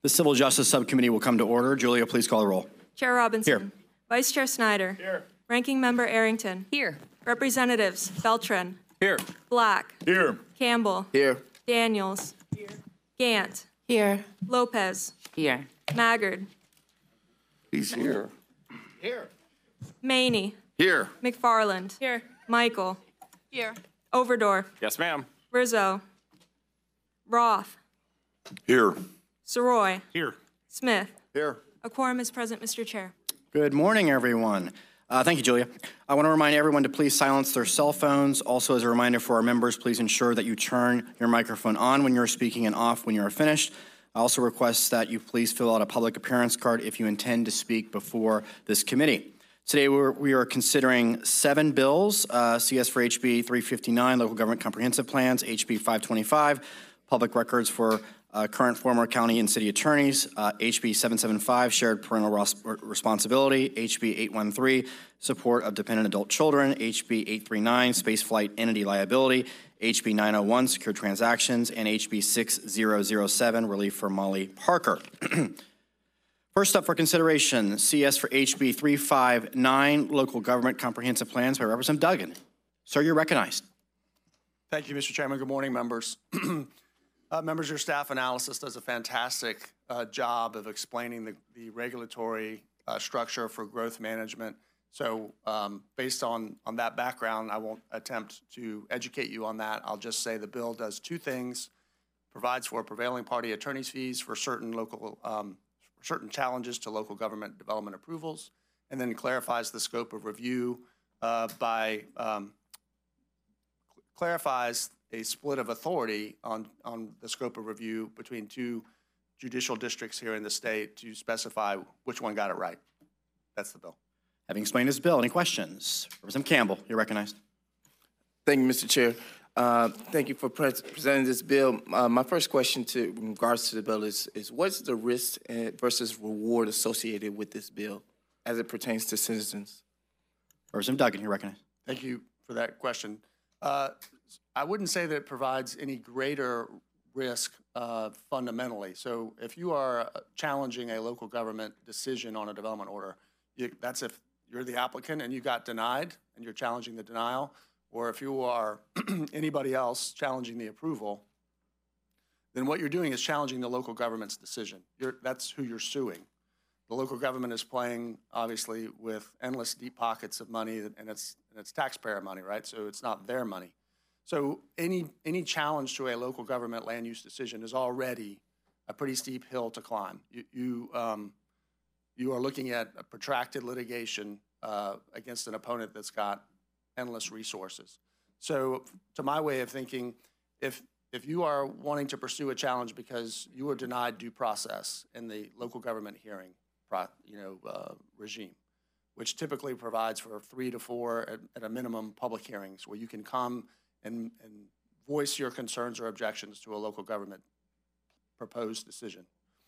The Civil Justice Subcommittee will come to order. Julia, please call the roll. Chair Robinson. Here. Vice Chair Snyder. Here. Ranking Member Arrington. Here. Representatives Beltran. Here. Black. Here. Campbell. Here. Daniels. Here. Gant. Here. Lopez. Here. Maggard. He's here. Here. Maney. Here. McFarland. Here. Michael. Here. Overdorf. Yes, ma'am. Rizzo. Roth. Here. Soroy. Here. Smith. Here. A quorum is present, Mr. Chair. Good morning, everyone. Thank you, Julia. I want to remind everyone to please silence their cell phones. Also, as a reminder for our members, please ensure that you turn your microphone on when you're speaking and off when you're finished. I also request that you please fill out a public appearance card if you intend to speak before this committee. Today, we are considering 7 bills, CS for HB 359, Local Government Comprehensive Plans, HB 525, Public Records for current, former county and city attorneys, HB 775, Shared Parental Responsibility, HB 813, Support of Dependent Adult Children, HB 839, Spaceflight Entity Liability, HB 901, Secure Transactions, and HB 6007, Relief for Molly Parker. First up for consideration, CS for HB 359, Local Government Comprehensive Plans by Representative Duggan. Sir, you're recognized. Thank you, Mr. Chairman. Good morning, members. Members, your staff analysis does a fantastic job of explaining the regulatory structure for growth management. So based on that background, I won't attempt to educate you on that. I'll just say the bill does 2 things: provides for prevailing party attorney's fees for certain local certain challenges to local government development approvals, and then clarifies the scope of review clarifies a split of authority on the scope of review between 2 judicial districts here in the state to specify which one got it right. That's the bill. Having explained this bill, any questions? Representative Campbell, you're recognized. Thank you, Mr. Chair. Thank you for presenting this bill. My first question in regards to the bill is what's the risk versus reward associated with this bill as it pertains to citizens? Representative Duggan, you're recognized. Thank you for that question. I wouldn't say that it provides any greater risk fundamentally. So if you are challenging a local government decision on a development order, that's if you're the applicant and you got denied and you're challenging the denial, or if you are anybody else challenging the approval, then what you're doing is challenging the local government's decision. That's who you're suing. The local government is playing, obviously, with endless deep pockets of money, and it's taxpayer money, right? So it's not their money. So any challenge to a local government land use decision is already a pretty steep hill to climb. You are looking at a protracted litigation against an opponent that's got endless resources. So to my way of thinking, if you are wanting to pursue a challenge because you were denied due process in the local government hearing regime, which typically provides for 3 to 4 at a minimum public hearings where you can come and voice your concerns or objections to a local government proposed decision.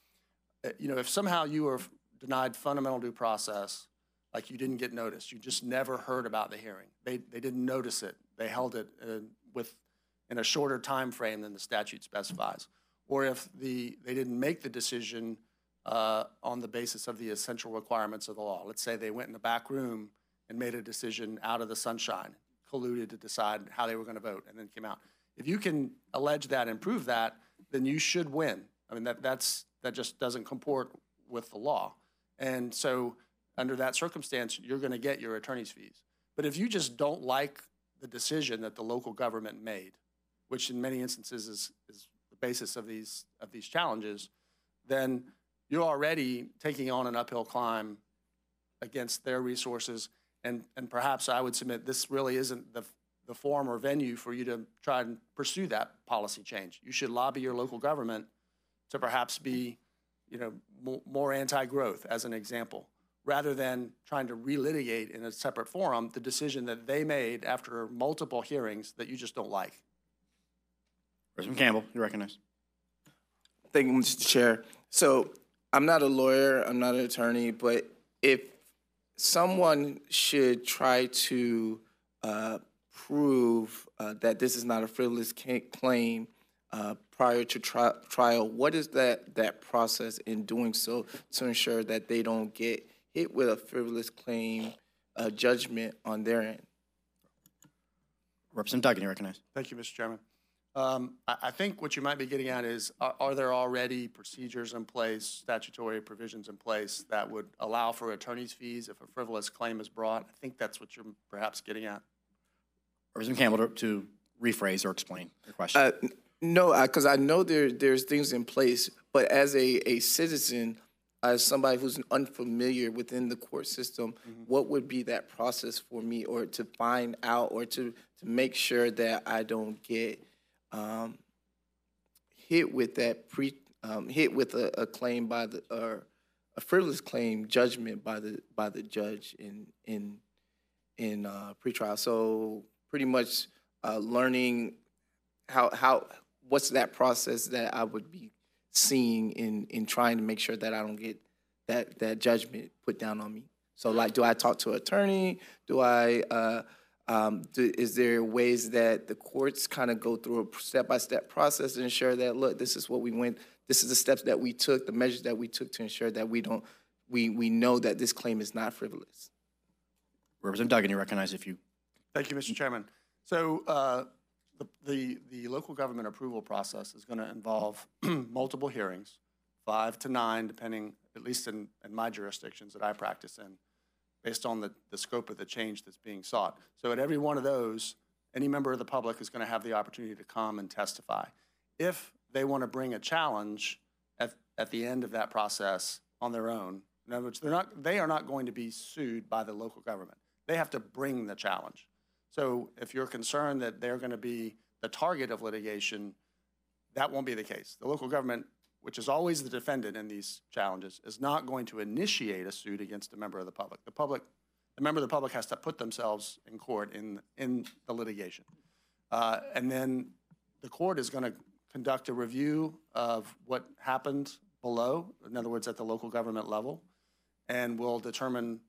If somehow you were denied fundamental due process, like you didn't get notice, you just never heard about the hearing. They didn't notice it. They held it in a shorter time frame than the statute specifies. Or if they didn't make the decision on the basis of the essential requirements of the law. Let's say they went in the back room and made a decision out of the sunshine, colluded to decide how they were going to vote, and then came out. If you can allege that and prove that, then you should win. I mean, that just doesn't comport with the law. And so under that circumstance, you're going to get your attorney's fees. But if you just don't like the decision that the local government made, which in many instances is the basis of these challenges, then you're already taking on an uphill climb against their resources. And perhaps I would submit this really isn't the forum or venue for you to try and pursue that policy change. You should lobby your local government to perhaps be, more anti-growth, as an example, rather than trying to relitigate in a separate forum the decision that they made after multiple hearings that you just don't like. Representative Campbell, you recognize. Thank you, Mr. Chair. So I'm not a lawyer, I'm not an attorney, but if someone should try to prove that this is not a frivolous claim prior to trial. What is that process in doing so to ensure that they don't get hit with a frivolous claim judgment on their end? Representative Duggan, you recognize. Thank you, Mr. Chairman. I think what you might be getting at is, are there already procedures in place, statutory provisions in place that would allow for attorney's fees if a frivolous claim is brought? I think that's what you're perhaps getting at. Representative Campbell to rephrase or explain your question. No, because I know there's things in place, but as a citizen, as somebody who's unfamiliar within the court system, what would be that process for me, or to find out, or to make sure that I don't get hit with that hit with a claim by the, or a frivolous claim judgment by the judge in pretrial? So pretty much learning how what's that process that I would be seeing in trying to make sure that I don't get that judgment put down on me. So, like, do I talk to an attorney? Do I is there ways that the courts kind of go through a step-by-step process to ensure that, look, this is what we went, this is the steps that we took, the measures that we took to ensure that we know that this claim is not frivolous? Representative Duggan, you recognize if you. Thank you, Mr. Chairman. So the local government approval process is going to involve multiple hearings, 5 to 9, depending, at least in my jurisdictions that I practice in, based on the scope of the change that's being sought. So at every one of those, any member of the public is going to have the opportunity to come and testify. If they want to bring a challenge at the end of that process on their own, in other words, they are not going to be sued by the local government. They have to bring the challenge. So if you're concerned that they're going to be the target of litigation, that won't be the case. The local government, which is always the defendant in these challenges, is not going to initiate a suit against a member of the public. The member of the public has to put themselves in court in the litigation. And then the court is going to conduct a review of what happened below, in other words, at the local government level, and will determine,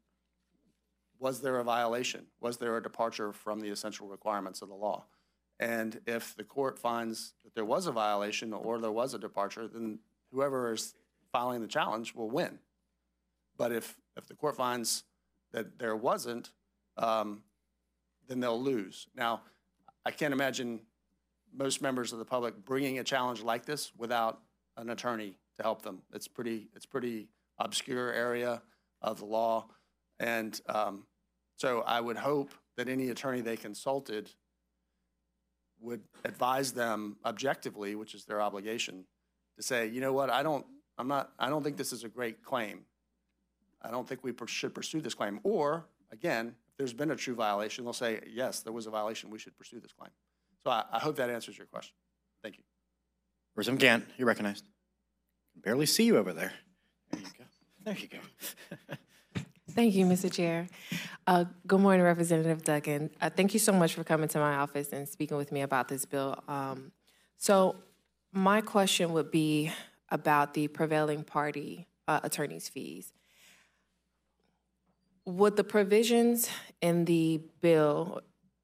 was there a violation? Was there a departure from the essential requirements of the law? And if the court finds that there was a violation or there was a departure, then whoever is filing the challenge will win. But if the court finds that there wasn't, then they'll lose. Now, I can't imagine most members of the public bringing a challenge like this without an attorney to help them. It's pretty obscure area of the law. And so I would hope that any attorney they consulted would advise them objectively, which is their obligation, to say, you know what, I don't think this is a great claim. I don't think we should pursue this claim. Or, again, if there's been a true violation, they'll say, yes, there was a violation, we should pursue this claim. So I hope that answers your question. Thank you. Representative Gant, you're recognized. I can barely see you over there. There you go. There you go. Thank you, Mr. Chair. Good morning, Representative Duggan. Thank you so much for coming to my office and speaking with me about this bill. So my question would be about the prevailing party attorney's fees. Would the provisions in the bill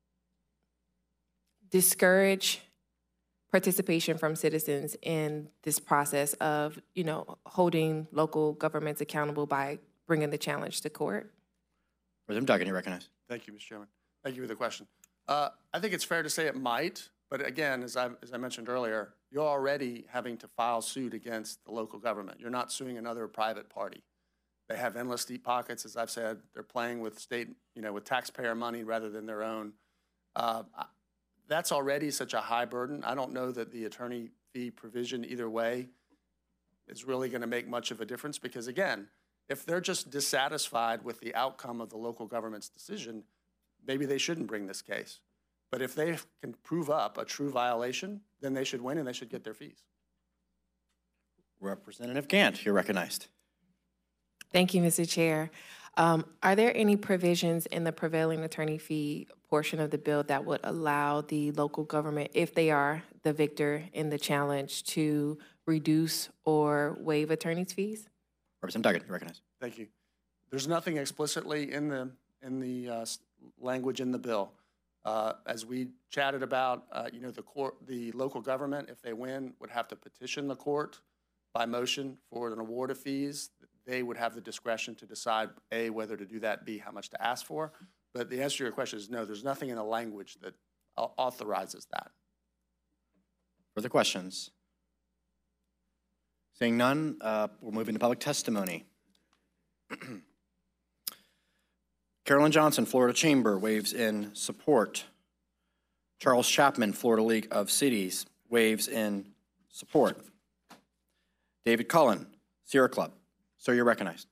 discourage participation from citizens in this process of, holding local governments accountable by bringing the challenge to court? Representative Duggan, you recognize. Thank you, Mr. Chairman. Thank you for the question. I think it's fair to say it might, but again, as I mentioned earlier, you're already having to file suit against the local government. You're not suing another private party. They have endless deep pockets, as I've said. They're playing with state, with taxpayer money rather than their own. That's already such a high burden. I don't know that the attorney fee provision either way is really going to make much of a difference because, again, if they're just dissatisfied with the outcome of the local government's decision, maybe they shouldn't bring this case. But if they can prove up a true violation, then they should win and they should get their fees. Representative Gant, you're recognized. Thank you, Mr. Chair. Are there any provisions in the prevailing attorney fee portion of the bill that would allow the local government, if they are the victor in the challenge, to reduce or waive attorney's fees? Representative Duggan, you're recognized. Thank you. There's nothing explicitly in the language in the bill As we chatted about, the local government, if they win, would have to petition the court by motion for an award of fees. They would have the discretion to decide, A, whether to do that, B, how much to ask for. But the answer to your question is no, there's nothing in the language that authorizes that. Further questions? Seeing none, we're moving to public testimony. Carolyn Johnson, Florida Chamber, waves in support. Charles Chapman, Florida League of Cities, waves in support. David Cullen, Sierra Club. Sir, you're recognized.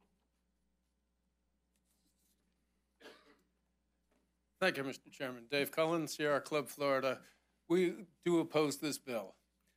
Thank you, Mr. Chairman. Dave Cullen, Sierra Club, Florida. We do oppose this bill.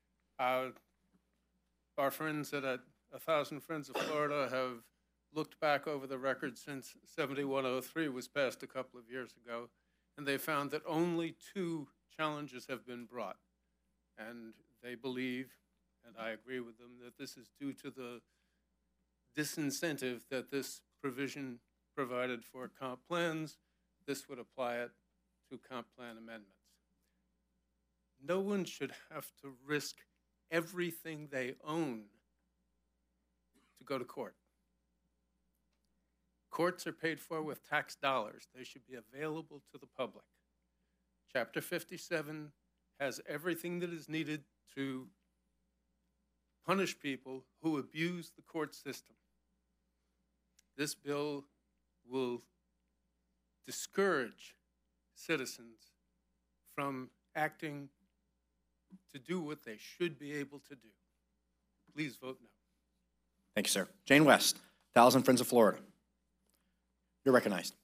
Our friends at 1,000 Friends of Florida have looked back over the record since 7103 was passed a couple of years ago, and they found that only 2 challenges have been brought. And they believe, and I agree with them, that this is due to the disincentive that this provision provided for comp plans. This would apply it to comp plan amendments. No one should have to risk everything they own to go to court. Courts are paid for with tax dollars. They should be available to the public. Chapter 57 has everything that is needed to punish people who abuse the court system. This bill will discourage citizens from acting to do what they should be able to do. Please vote no. Thank you, sir. Jane West, 1,000 Friends of Florida. You're recognized.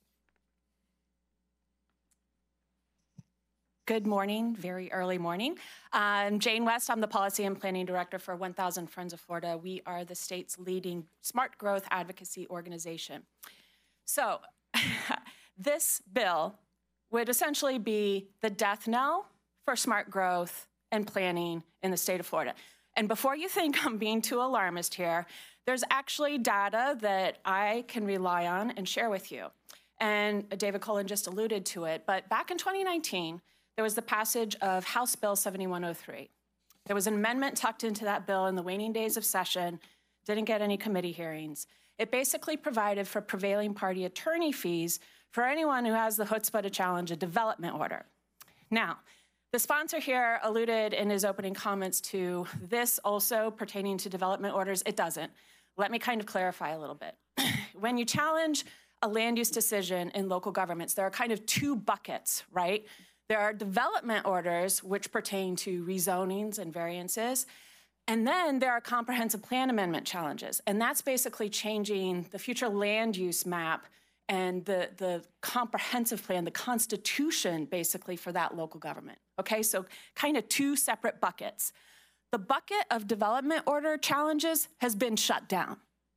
Good morning, very early morning. I'm Jane West. I'm the Policy and Planning Director for 1,000 Friends of Florida. We are the state's leading smart growth advocacy organization. So this bill would essentially be the death knell for smart growth and planning in the state of Florida. And before you think I'm being too alarmist here, there's actually data that I can rely on and share with you. And David Cullen just alluded to it, but back in 2019, there was the passage of House Bill 7103. There was an amendment tucked into that bill in the waning days of session, didn't get any committee hearings. It basically provided for prevailing party attorney fees for anyone who has the chutzpah to challenge a development order. Now, the sponsor here alluded in his opening comments to this also pertaining to development orders. It doesn't. Let me kind of clarify a little bit. When you challenge a land use decision in local governments, there are kind of 2 buckets, right? There are development orders, which pertain to rezonings and variances. And then there are comprehensive plan amendment challenges. And that's basically changing the future land use map and the comprehensive plan, the constitution, basically, for that local government. Okay, so kind of 2 separate buckets. The bucket of development order challenges has been shut down.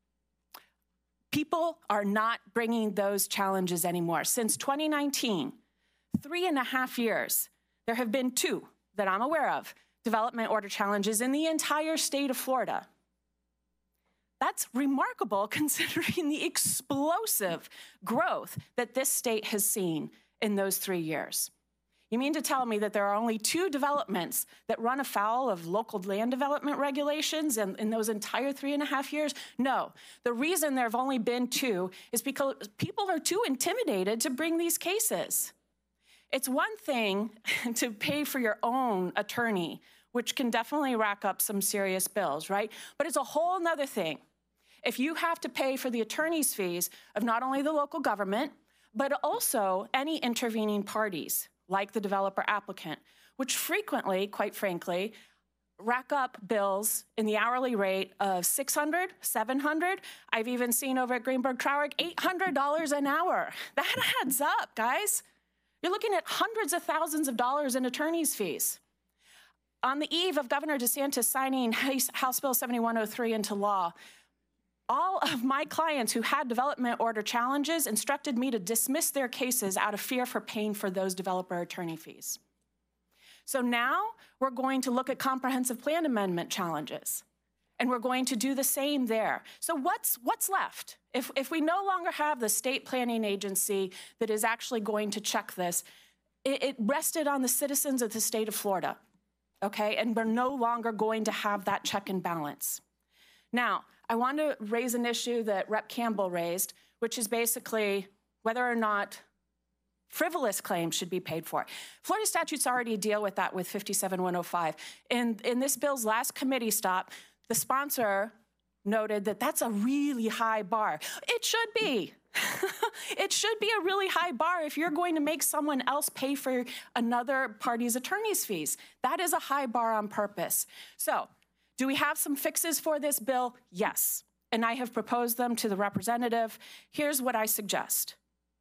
People are not bringing those challenges anymore. Since 2019, 3.5 years, there have been 2 that I'm aware of, development order challenges in the entire state of Florida. That's remarkable considering the explosive growth that this state has seen in those 3 years. You mean to tell me that there are only 2 developments that run afoul of local land development regulations in those entire 3.5 years? No. The reason there have only been 2 is because people are too intimidated to bring these cases. It's one thing to pay for your own attorney, which can definitely rack up some serious bills, right? But it's a whole nother thing if you have to pay for the attorney's fees of not only the local government, but also any intervening parties, like the developer applicant, which frequently, quite frankly, rack up bills in the hourly rate of $600, $700. I've even seen over at Greenberg Traurig, $800 an hour. That adds up, guys. You're looking at hundreds of thousands of dollars in attorney's fees. On the eve of Governor DeSantis signing House Bill 7103 into law, all of my clients who had development order challenges instructed me to dismiss their cases out of fear for paying for those developer attorney fees. So now we're going to look at comprehensive plan amendment challenges, and we're going to do the same there. So what's left? If we no longer have the state planning agency that is actually going to check this, It rested on the citizens of the state of Florida, okay? And we're no longer going to have that check and balance. Now, I want to raise an issue that Rep. Campbell raised, which is basically whether or not frivolous claims should be paid for. Florida statutes already deal with that with 57105. In this bill's last committee stop, the sponsor noted that that's a really high bar. It should be. It should be a really high bar if you're going to make someone else pay for another party's attorney's fees. That is a high bar on purpose. So, do we have some fixes for this bill? Yes. And I have proposed them to the representative. Here's what I suggest.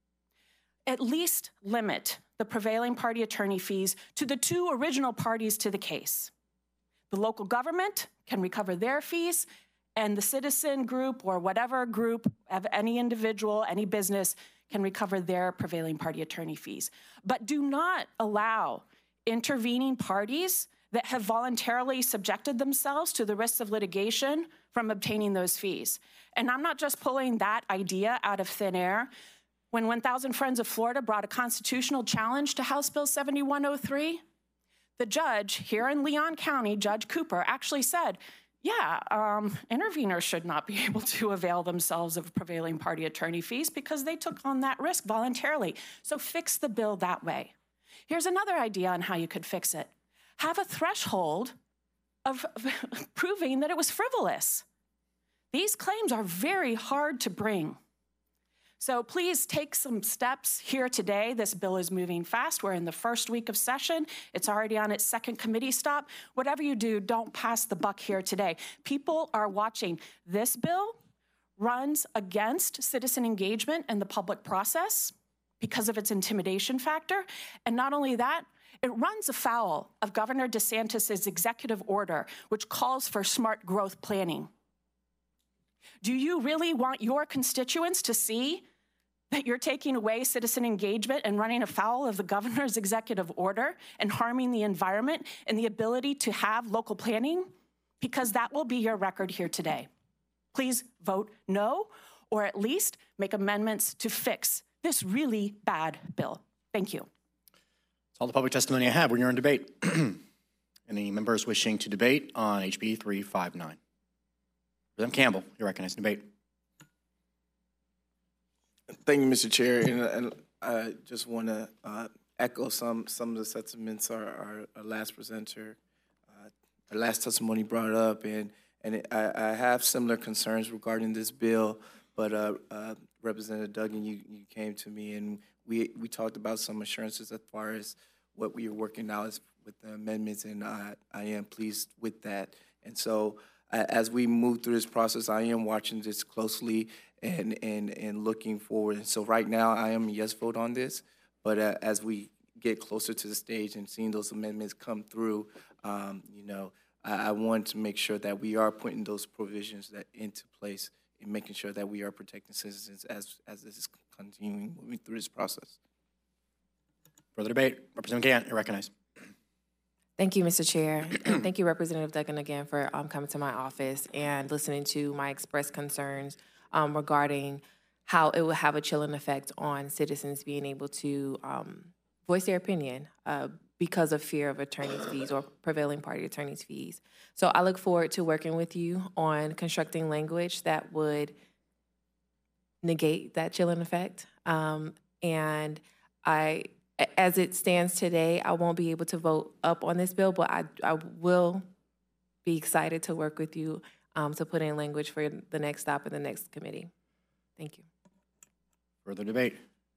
At least limit the prevailing party attorney fees to the two original parties to the case. The local government can recover their fees, and the citizen group or whatever group of any individual, any business can recover their prevailing party attorney fees. But do not allow intervening parties that have voluntarily subjected themselves to the risks of litigation from obtaining those fees. And I'm not just pulling that idea out of thin air. When 1,000 Friends of Florida brought a constitutional challenge to House Bill 7103, the judge here in Leon County, Judge Cooper, actually said, yeah, interveners should not be able to avail themselves of prevailing party attorney fees because they took on that risk voluntarily. So fix the bill that way. Here's another idea on how you could fix it. Have a threshold of proving that it was frivolous. These claims are very hard to bring. So please take some steps here today. This bill is moving fast. We're in the first week of session. It's already on its second committee stop. Whatever you do, don't pass the buck here today. People are watching. This bill runs against citizen engagement and the public process because of its intimidation factor. And not only that, it runs afoul of Governor DeSantis' executive order, which calls for smart growth planning. Do you really want your constituents to see that you're taking away citizen engagement and running afoul of the governor's executive order and harming the environment and the ability to have local planning? Because that will be your record here today. Please vote no, or at least make amendments to fix this really bad bill. Thank you. That's all the public testimony I have. We're in debate. Any members wishing to debate on HB 359? Representative Campbell, you're recognized in debate. Thank you, Mr. Chair, and I just want to echo some of the sentiments our last presenter, our last testimony brought up, and I have similar concerns regarding this bill. But Representative Duggan, you came to me and we talked about some assurances as far as what we are working out with the amendments, and I am pleased with that. And so as we move through this process, I am watching this closely and looking forward. And so right now, I am a yes vote on this. But as we get closer to the stage and seeing those amendments come through, I want to make sure that we are putting those provisions into place and making sure that we are protecting citizens as this is continuing moving through this process. Further debate. Representative Gant, you're recognized. Thank you, Mr. Chair. And thank you, Representative Duggan, again, for coming to my office and listening to my expressed concerns regarding how it will have a chilling effect on citizens being able to voice their opinion because of fear of attorney's fees or prevailing party attorney's fees. So I look forward to working with you on constructing language that would negate that chilling effect. And as it stands today, I won't be able to vote up on this bill, but I will be excited to work with you to put in language for the next stop in the next committee. Thank you. Further debate.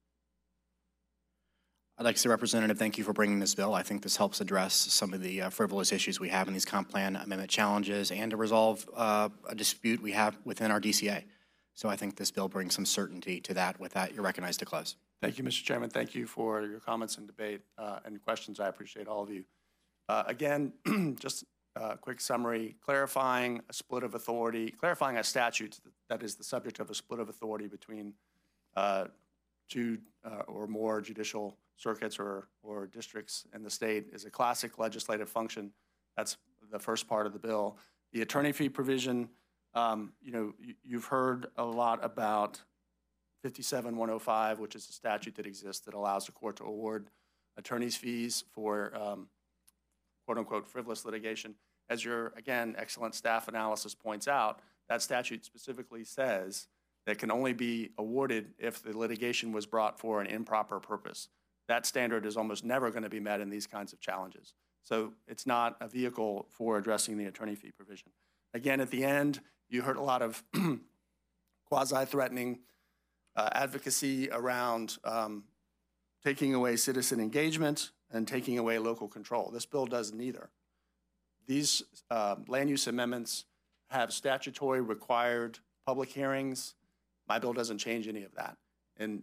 I'd like to say, Representative, thank you for bringing this bill. I think this helps address some of the frivolous issues we have in these comp plan amendment challenges and to resolve a dispute we have within our DCA. So I think this bill brings some certainty to that. With that, you're recognized to close. Thank you, Mr. Chairman. Thank you for your comments and debate and questions. I appreciate all of you. Again, just a quick summary, clarifying a split of authority, clarifying a statute that is the subject of a split of authority between two or more judicial circuits or districts in the state is a classic legislative function. That's the first part of the bill. The attorney fee provision, you've heard a lot about 57105, which is a statute that exists that allows the court to award attorney's fees for quote-unquote frivolous litigation. As your, again, excellent staff analysis points out, that statute specifically says that it can only be awarded if the litigation was brought for an improper purpose. That standard is almost never going to be met in these kinds of challenges. So it's not a vehicle for addressing the attorney fee provision. Again, at the end, you heard a lot of quasi-threatening advocacy around taking away citizen engagement and taking away local control. This bill does neither. These land use amendments have statutory required public hearings. My bill doesn't change any of that. And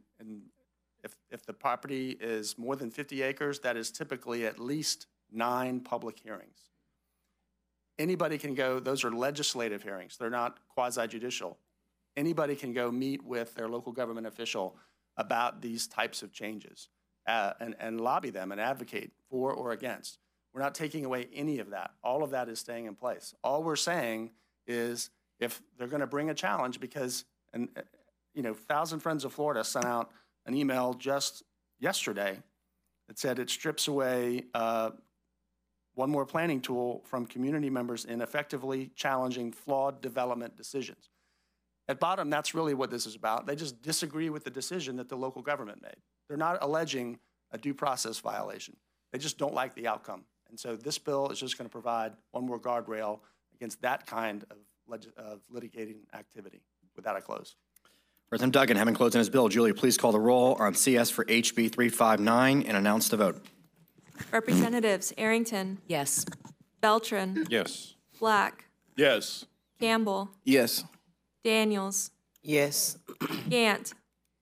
if the property is more than 50 acres, that is typically at least 9 public hearings. Anybody can go, those are legislative hearings. They're not quasi-judicial. Anybody can go meet with their local government official about these types of changes and lobby them and advocate for or against. We're not taking away any of that. All of that is staying in place. All we're saying is if they're going to bring a challenge because, and you know, 1,000 Friends of Florida sent out an email just yesterday that said it strips away one more planning tool from community members in effectively challenging flawed development decisions. At bottom, that's really what this is about. They just disagree with the decision that the local government made. They're not alleging a due process violation. They just don't like the outcome. And so this bill is just going to provide one more guardrail against that kind of litigating activity. With that, I close. President Duggan, having closed on his bill, Julia, please call the roll on CS for HB 359 and announce the vote. Representatives Arrington, Yes. Beltran, Yes. Black, Yes. Campbell, Yes. Daniels, Yes. Gant,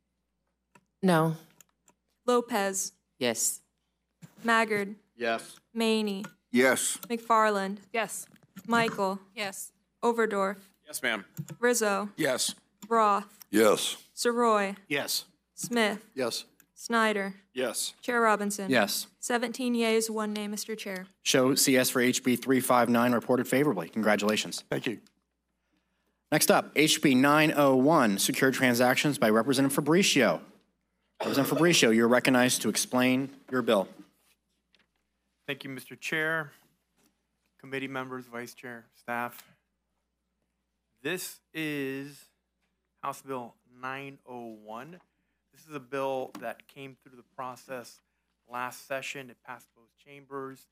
No. Lopez, Yes. Maggard, Yes. Maney, Yes. McFarland, Yes. Michael, Yes. Overdorf, Yes, ma'am. Rizzo, Yes. Roth, Yes. Saroy, Yes. Smith, Yes. Snyder, Yes. Chair Robinson. Yes. 17 yeas, 1 nay, Mr. Chair. Show CS for HB 359 reported favorably. Congratulations. Thank you. Next up, HB 901, Secured Transactions by Representative Fabricio. Representative Fabricio, you're recognized to explain your bill. Thank you, Mr. Chair, committee members, vice chair, staff. This is House Bill 901. This is a bill that came through the process last session. It passed both chambers.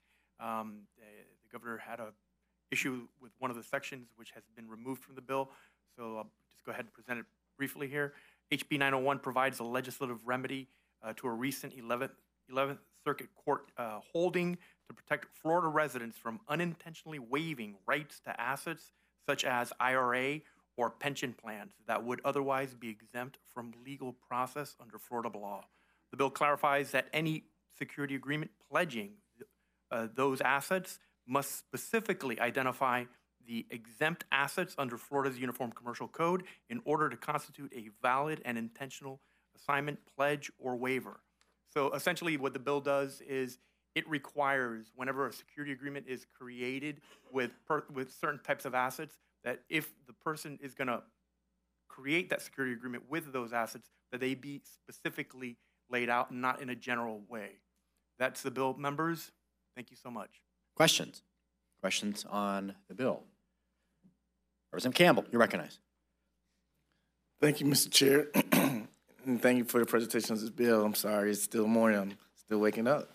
The governor had an issue with one of the sections, which has been removed from the bill. So I'll just go ahead and present it briefly here. HB 901 provides a legislative remedy to a recent 11th Circuit Court holding to protect Florida residents from unintentionally waiving rights to assets such as IRA or pension plans that would otherwise be exempt from legal process under Florida law. The bill clarifies that any security agreement pledging those assets must specifically identify the exempt assets under Florida's Uniform Commercial Code in order to constitute a valid and intentional assignment, pledge, or waiver. So essentially what the bill does is it requires whenever a security agreement is created with certain types of assets, that if the person is going to create that security agreement with those assets, that they be specifically laid out and not in a general way. That's the bill, members. Thank you so much. Questions? Questions on the bill? Representative Campbell, you're recognized. Thank you, Mr. Chair. And thank you for the presentation of this bill. I'm sorry, it's still morning. I'm still waking up.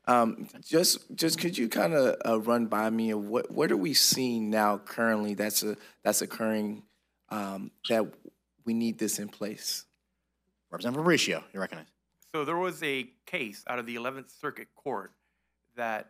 Just could you kind of run by me of what are we seeing now currently that's occurring that we need this in place? Representative Fabricio, you're recognized. So there was a case out of the 11th Circuit Court that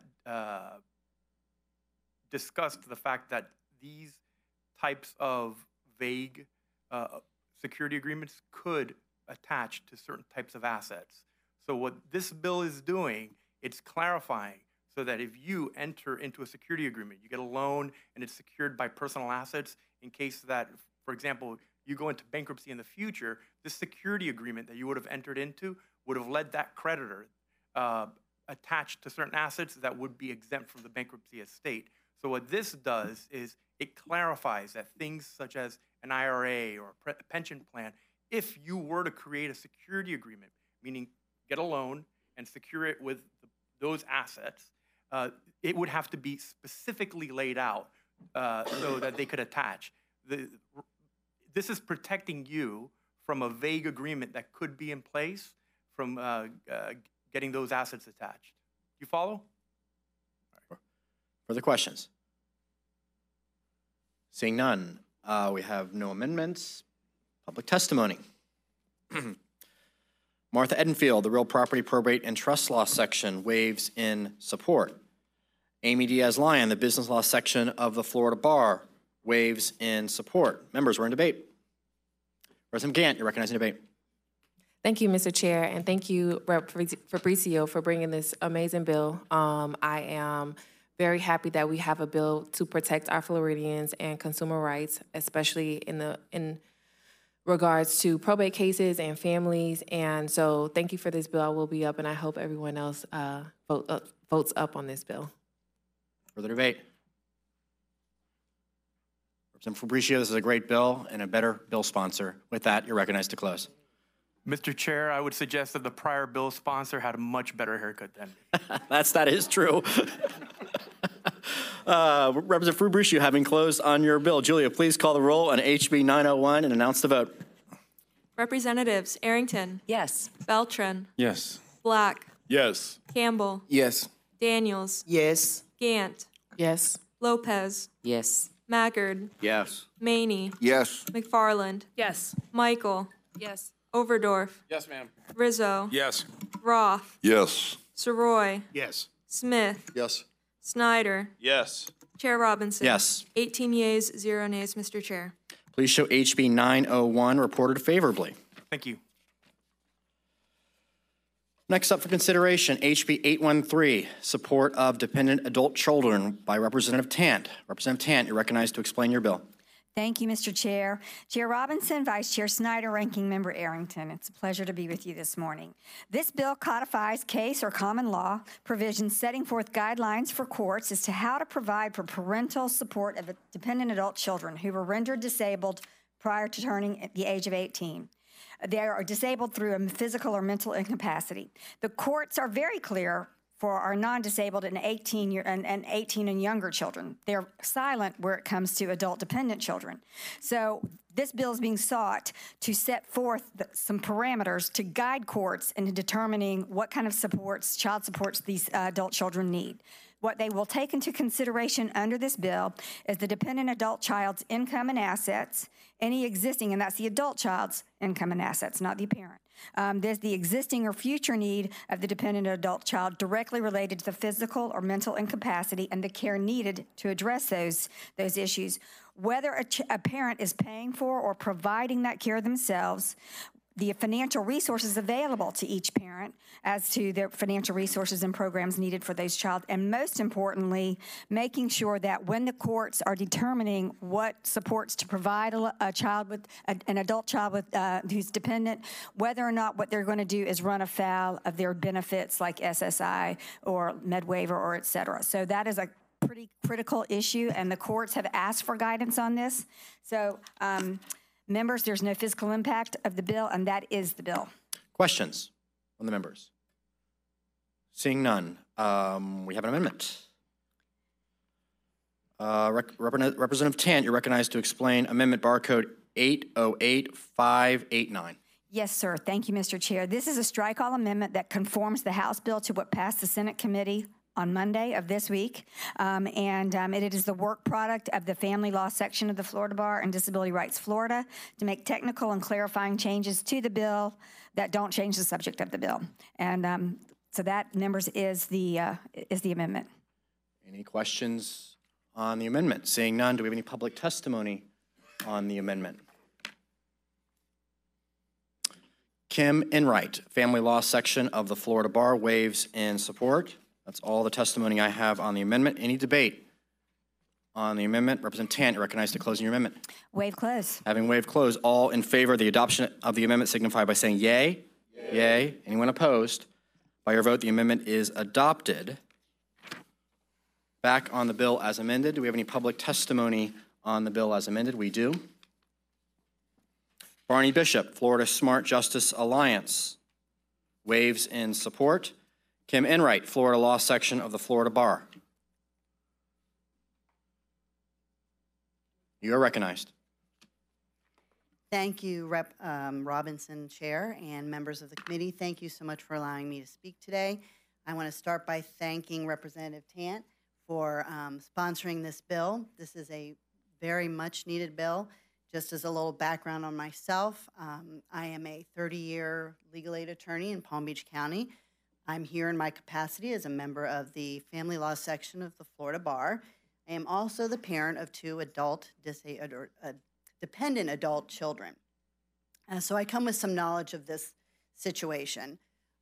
discussed the fact that these types of vague security agreements could attach to certain types of assets. So what this bill is doing, it's clarifying so that if you enter into a security agreement, you get a loan and it's secured by personal assets in case that, for example, you go into bankruptcy in the future, this security agreement that you would have entered into would have led that creditor attached to certain assets that would be exempt from the bankruptcy estate. So what this does is it clarifies that things such as an IRA or a pension plan, if you were to create a security agreement, meaning get a loan and secure it with the those assets, it would have to be specifically laid out so that they could attach. This is protecting you from a vague agreement that could be in place from getting those assets attached. You follow? Further questions? Seeing none, we have no amendments. Public testimony. Martha Edenfield, the Real Property Probate and Trust Law section, waives in support. Amy Diaz-Lyon, the Business Law section of the Florida Bar, waives in support. Members, we're in debate. Representative Gant, you're recognized in debate. Thank you, Mr. Chair, and thank you, Rep. Fabricio, for bringing this amazing bill. I am very happy that we have a bill to protect our Floridians and consumer rights, especially in regards to probate cases and families. And so thank you for this bill. I will be up, and I hope everyone else votes up on this bill. Further debate. Representative Fabricio, this is a great bill and a better bill sponsor. With that, you're recognized to close. Mr. Chair, I would suggest that the prior bill sponsor had a much better haircut than me. That is true. Representative Fabricio, having closed on your bill, Julia, please call the roll on HB 901 and announce the vote. Representatives Arrington, Yes. Beltran, Yes. Black, Yes. Campbell, Yes. Daniels, Yes. Gant, Yes. Lopez, Yes. Maggard, Yes. Maney, Yes. McFarland, Yes. Michael, Yes. Overdorf, Yes, ma'am. Rizzo, Yes. Roth, Yes. Saroy, Yes. Smith, Yes. Snyder, Yes. Chair Robinson. Yes. 18 yeas, 0 nays, Mr. Chair. Please show HB 901 reported favorably. Thank you. Next up for consideration, HB 813, support of dependent adult children by Representative Tant. Representative Tant, you're recognized to explain your bill. Thank you, Mr. Chair. Chair Robinson, Vice Chair Snyder, Ranking Member Arrington. It's a pleasure to be with you this morning. This bill codifies case or common law provisions setting forth guidelines for courts as to how to provide for parental support of dependent adult children who were rendered disabled prior to turning the age of 18. They are disabled through a physical or mental incapacity. The courts are very clear for our non-disabled and 18 and younger children. They're silent where it comes to adult dependent children. So this bill is being sought to set forth some parameters to guide courts in determining what kind of child supports these adult children need. What they will take into consideration under this bill is the dependent adult child's income and assets, any existing, and that's the adult child's income and assets, not the parent. There's the existing or future need of the dependent adult child directly related to the physical or mental incapacity and the care needed to address those issues. Whether a parent is paying for or providing that care themselves, the financial resources available to each parent as to their financial resources and programs needed for those child, and most importantly, making sure that when the courts are determining what supports to provide a child with an adult child with who's dependent, whether or not what they're going to do is run afoul of their benefits like SSI or MedWaiver or et cetera. So that is a pretty critical issue, and the courts have asked for guidance on this. So. Members, there's no physical impact of the bill, and that is the bill. Questions from the members? Seeing none, we have an amendment. Representative Tant, you're recognized to explain amendment bar code 808589. Yes, sir. Thank you, Mr. Chair. This is a strike-all amendment that conforms the House bill to what passed the Senate committee on Monday of this week, it is the work product of the Family Law section of the Florida Bar and Disability Rights Florida to make technical and clarifying changes to the bill that don't change the subject of the bill. And so that, members, is the amendment. Any questions on the amendment? Seeing none, do we have any public testimony on the amendment? Kim Enright, Family Law section of the Florida Bar, waives in support. That's all the testimony I have on the amendment. Any debate on the amendment? Representative Tant, you're recognized to close your amendment. Waive close. Having waived close, all in favor of the adoption of the amendment signify by saying yay. Yay. Yay. Anyone opposed? By your vote, the amendment is adopted. Back on the bill as amended. Do we have any public testimony on the bill as amended? We do. Barney Bishop, Florida Smart Justice Alliance, waives in support. Kim Enright, Florida Law Section of the Florida Bar. You are recognized. Thank you, Rep. Robinson, Chair, and members of the committee. Thank you so much for allowing me to speak today. I want to start by thanking Representative Tant for sponsoring this bill. This is a very much needed bill. Just as a little background on myself, I am a 30-year legal aid attorney in Palm Beach County. I'm here in my capacity as a member of the Family Law Section of the Florida Bar. I am also the parent of two dependent adult children. So I come with some knowledge of this situation.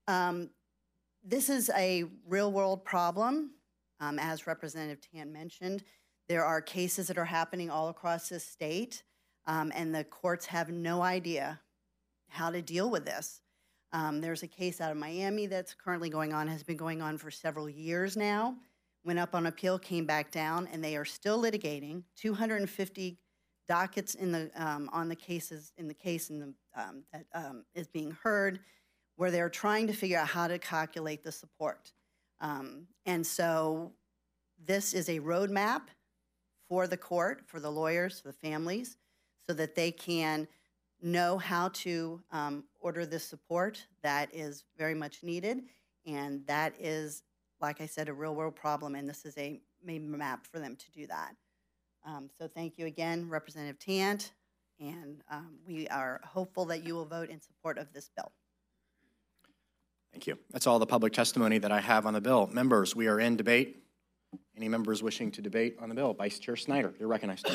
This is a real-world problem. As Representative Tant mentioned, there are cases that are happening all across this state, and the courts have no idea how to deal with this. There's a case out of Miami that's currently going on, has been going on for several years now. Went up on appeal, came back down, and they are still litigating 250 dockets in the on the cases in the case in the that is being heard, where they're trying to figure out how to calculate the support. And so this is a roadmap for the court, for the lawyers, for the families, so that they can know how to order this support that is very much needed. And that is, like I said, a real world problem, and this is a map for them to do that. So thank you again, Representative Tant, and we are hopeful that you will vote in support of this bill. Thank you. That's all the public testimony that I have on the bill. Members, we are in debate. Any members wishing to debate on the bill? Vice Chair Snyder, you're recognized.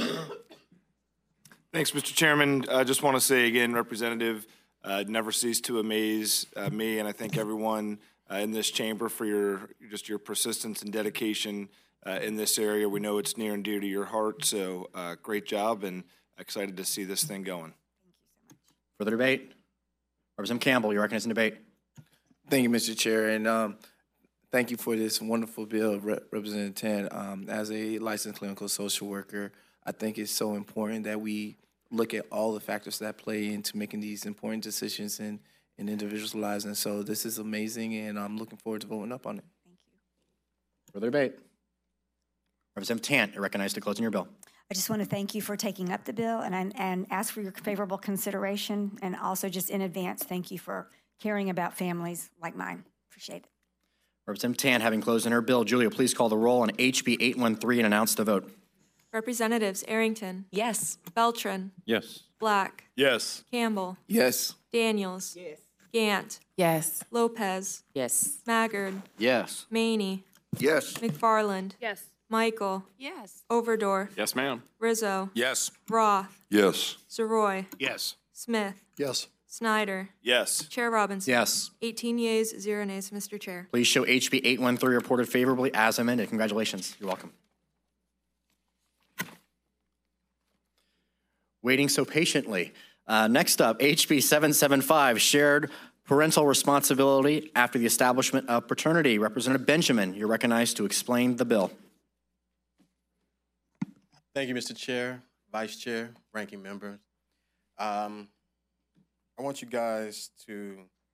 Thanks, Mr. Chairman. I just want to say again, Representative, never cease to amaze me, and I thank everyone in this chamber for your persistence and dedication in this area. We know it's near and dear to your heart, so great job, and excited to see this thing going. Thank you so much. Further debate? Representative Campbell, you're recognized in debate. Thank you, Mr. Chair, and thank you for this wonderful bill, Representative Tant. As a licensed clinical social worker, I think it's so important that we look at all the factors that play into making these important decisions in individuals' lives. And so this is amazing, and I'm looking forward to voting up on it. Thank you. Further debate? Representative Tant, you're recognized to close on your bill. I just want to thank you for taking up the bill and ask for your favorable consideration, and also just in advance, thank you for caring about families like mine. Appreciate it. Representative Tant, having closed on her bill, Julia, please call the roll on HB 813 and announce the vote. Representatives Arrington. Yes. Beltran. Yes. Black. Yes. Campbell. Yes. Daniels. Yes. Gant. Yes. Lopez. Yes. Maggard. Yes. Maney. Yes. McFarland. Yes. Michael. Yes. Overdorf. Yes, ma'am. Rizzo. Yes. Roth. Yes. Zeroy. Yes. Smith. Yes. Snyder. Yes. Chair Robinson. Yes. 18 yeas, 0 nays, Mr. Chair. Please show HB 813 reported favorably as amended. Congratulations. You're welcome. Waiting so patiently. Next up, HB 775, shared parental responsibility after the establishment of paternity. Representative Benjamin, you're recognized to explain the bill. Thank you, Mr. Chair, Vice Chair, Ranking Member. I want you guys to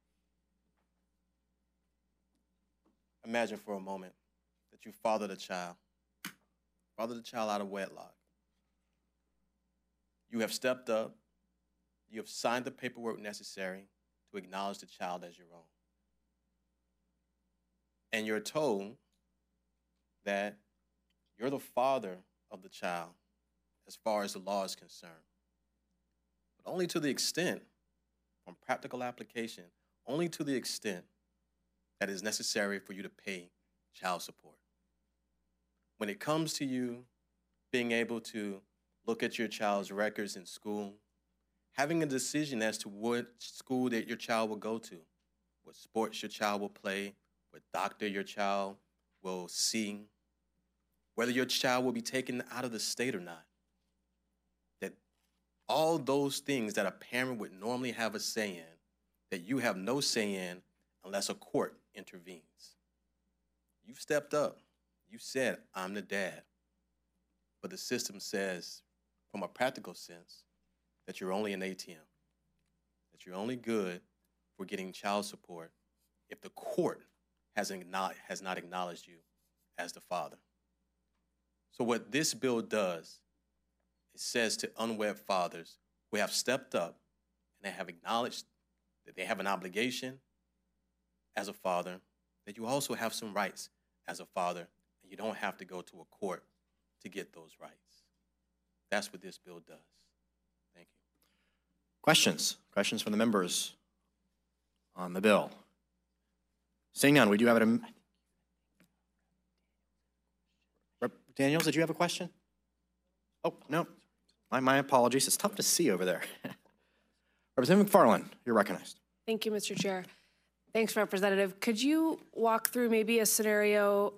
imagine for a moment that you fathered a child out of wedlock. You have stepped up, you have signed the paperwork necessary to acknowledge the child as your own. And you're told that you're the father of the child as far as the law is concerned. But only to the extent, from practical application, only to the extent that is necessary for you to pay child support. When it comes to you being able to look at your child's records in school, having a decision as to what school that your child will go to, what sports your child will play, what doctor your child will see, whether your child will be taken out of the state or not, that all those things that a parent would normally have a say in, that you have no say in unless a court intervenes. You've stepped up. You said, I'm the dad. But the system says, from a practical sense, that you're only an ATM, that you're only good for getting child support if the court has not acknowledged you as the father. So what this bill does, it says to unwed fathers who have stepped up and they have acknowledged that they have an obligation as a father, that you also have some rights as a father, and you don't have to go to a court to get those rights. That's what this bill does. Thank you. Questions? Questions from the members on the bill? Seeing none, we do have it. Rep. Daniels, did you have a question? Oh, no. My apologies. It's tough to see over there. Representative McFarland, you're recognized. Thank you, Mr. Chair. Thanks, Representative. Could you walk through maybe a scenario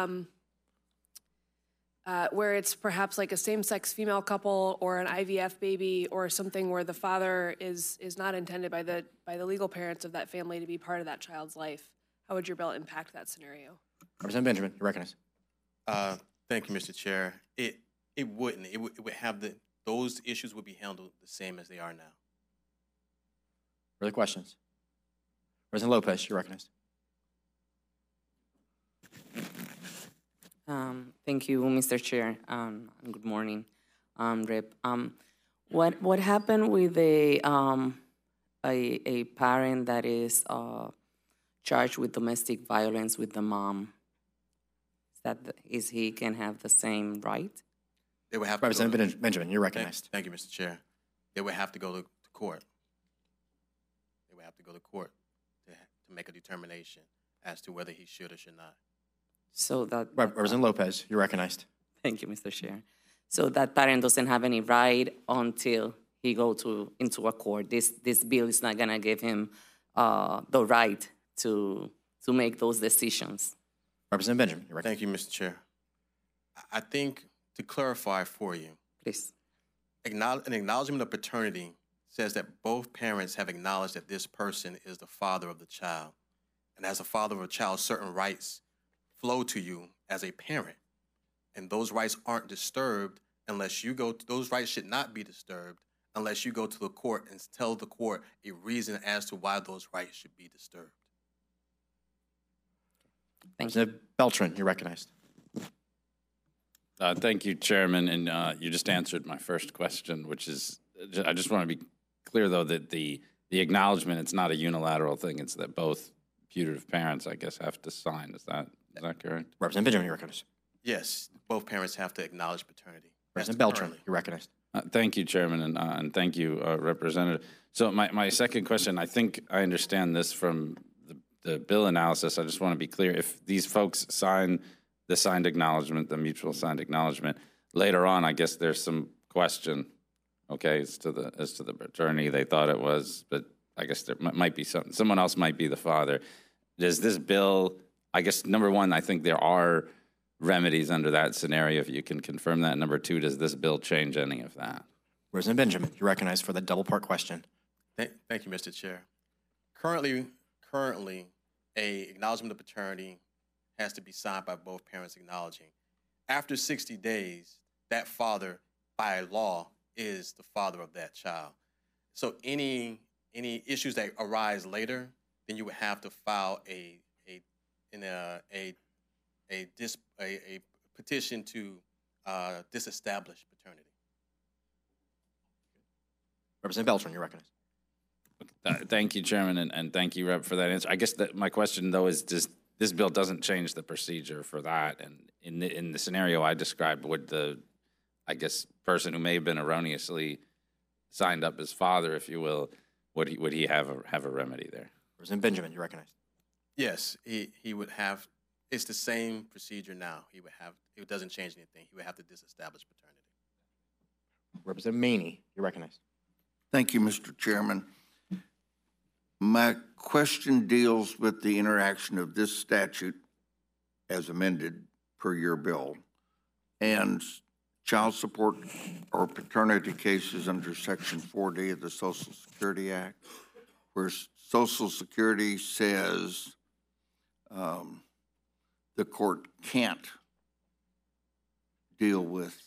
where it's perhaps like a same-sex female couple or an IVF baby or something where the father is not intended by the legal parents of that family to be part of that child's life? How would your bill impact that scenario? Representative Benjamin, you're recognized. Thank you, Mr. Chair. It wouldn't. It would have those issues would be handled the same as they are now. Further questions? President Lopez, you're recognized. Thank you, Mr. Chair. Good morning, Rep. What happened with a parent that is charged with domestic violence with the mom? Is he can have the same right? They would have Representative Benjamin, you're recognized. Thank you, Mr. Chair. They would have to go to court. They would have to go to court to make a determination as to whether he should or should not. So that Representative Lopez, you're recognized. Thank you, Mr. Chair. So that parent doesn't have any right until he goes into a court. This bill is not gonna give him the right to make those decisions. Representative Benjamin, you're recognized. Thank you, Mr. Chair. I think to clarify for you, please, an acknowledgement of paternity says that both parents have acknowledged that this person is the father of the child, and as a father of a child, certain rights flow to you as a parent, and those rights aren't disturbed unless you go. Those rights should not be disturbed unless you go to the court and tell the court a reason as to why those rights should be disturbed. Representative Beltran, you're recognized. Thank you, Chairman, and you just answered my first question, which is, I just want to be clear, though, that the acknowledgement, it's not a unilateral thing. It's that both putative parents, I guess, have to sign. Is that correct? Representative Benjamin, you're recognized. Yes, both parents have to acknowledge paternity. Representative Beltran, you're recognized. Thank you, Chairman, and thank you, Representative. So my second question, I think I understand this from the bill analysis. I just want to be clear. If these folks sign the signed acknowledgement, the mutual signed acknowledgement, later on, I guess there's some question, okay, as to the paternity. They thought it was, but I guess there might be someone else might be the father. Does this bill, I guess, number one, I think there are remedies under that scenario, if you can confirm that. Number two, does this bill change any of that? Representative Benjamin, you're recognized for the double part question. Thank you, Mr. Chair. Currently, a acknowledgement of paternity has to be signed by both parents acknowledging. After 60 days, that father, by law, is the father of that child. So any issues that arise later, then you would have to file a petition to disestablish paternity. Representative Beltran, you're recognized. Thank you, Chairman, and thank you, Rep, for that answer. I guess my question, though, is this bill doesn't change the procedure for that. And in the scenario I described, would the, I guess, person who may have been erroneously signed up as father, if you will, would he have a remedy there? Representative Benjamin, you're recognized. Yes, he would have. It's the same procedure now. He would have. It doesn't change anything. He would have to disestablish paternity. Representative Maney, you're recognized. Thank you, Mr. Chairman. My question deals with the interaction of this statute as amended per your bill and child support or paternity cases under Section 4D of the Social Security Act, where Social Security says the court can't deal with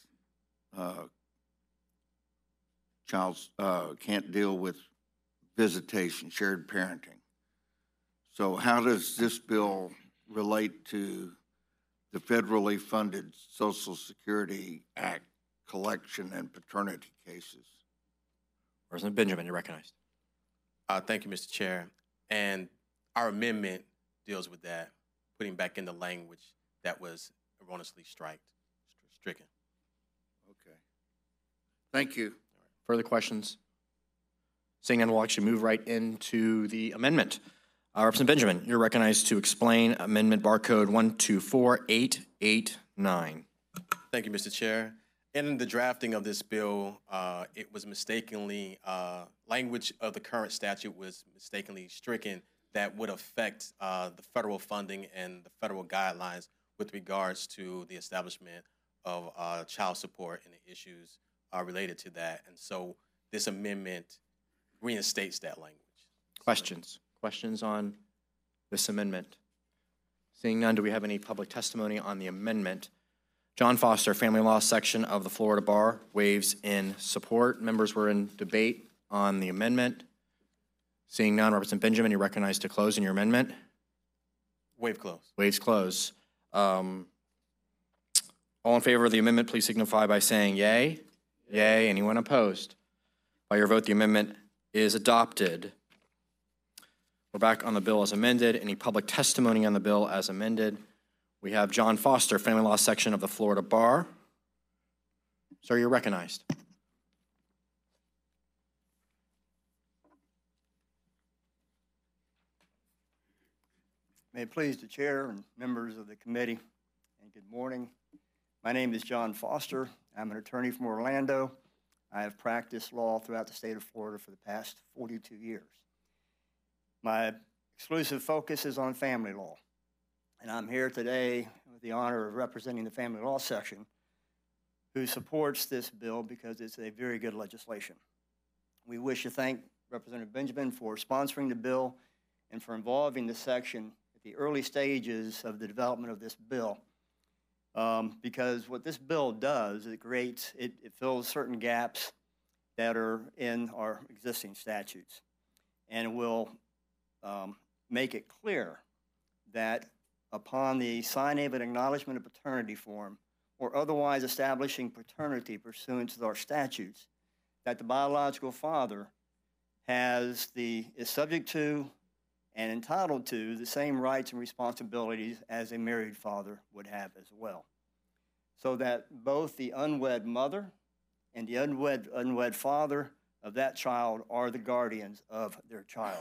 visitation, shared parenting. So how does this bill relate to the federally funded Social Security Act collection and paternity cases. Representative Benjamin, you're recognized. Thank you, Mr. Chair. And our amendment deals with that, putting back in the language that was erroneously stricken. Okay. Thank you. Further questions? Seeing none, we'll actually move right into the amendment. Representative Benjamin, you're recognized to explain amendment barcode 124889. Thank you, Mr. Chair. In the drafting of this bill, it was mistakenly, language of the current statute was mistakenly stricken that would affect the federal funding and the federal guidelines with regards to the establishment of child support and the issues related to that. And so this amendment reinstates that language. Questions? Questions on this amendment? Seeing none, do we have any public testimony on the amendment? John Foster, Family Law Section of the Florida Bar, waives in support. Members were in debate on the amendment. Seeing none, Representative Benjamin, you're recognized to close in your amendment. Waive close. Waives close. All in favor of the amendment, please signify by saying yay. Yay. Anyone opposed? By your vote, the amendment is adopted. We're back on the bill as amended. Any public testimony on the bill as amended? We have John Foster, Family Law Section of the Florida Bar. Sir, you're recognized. May it please the chair and members of the committee, and good morning. My name is John Foster. I'm an attorney from Orlando. I have practiced law throughout the state of Florida for the past 42 years. My exclusive focus is on family law, and I'm here today with the honor of representing the Family Law Section, who supports this bill because it's a very good legislation. We wish to thank Representative Benjamin for sponsoring the bill and for involving the section at the early stages of the development of this bill. Because what this bill does, it fills certain gaps that are in our existing statutes, and it will make it clear that upon the signing of an acknowledgement of paternity form or otherwise establishing paternity pursuant to our statutes, that the biological father is subject to and entitled to the same rights and responsibilities as a married father would have as well. So that both the unwed mother and the unwed father of that child are the guardians of their child.